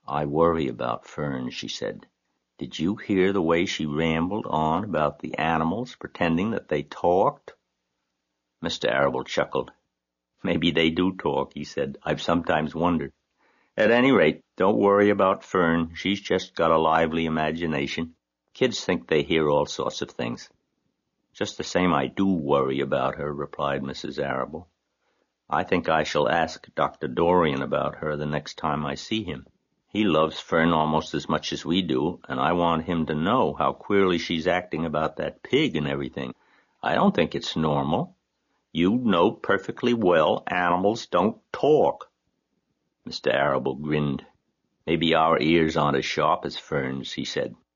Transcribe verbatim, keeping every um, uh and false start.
"I worry about Fern," she said. "Did you hear the way she rambled on about the animals, pretending that they talked?" Mister Arable chuckled. "Maybe they do talk," he said. "I've sometimes wondered. At any rate, don't worry about Fern. She's just got a lively imagination. Kids think they hear all sorts of things." "Just the same I do worry about her," replied Missus Arable. "I think I shall ask Doctor Dorian about her the next time I see him. He loves Fern almost as much as we do, and I want him to know how queerly she's acting about that pig and everything. I don't think it's normal. You know perfectly well animals don't talk." Mister Arable grinned. "Maybe our ears aren't as sharp as Fern's," he said.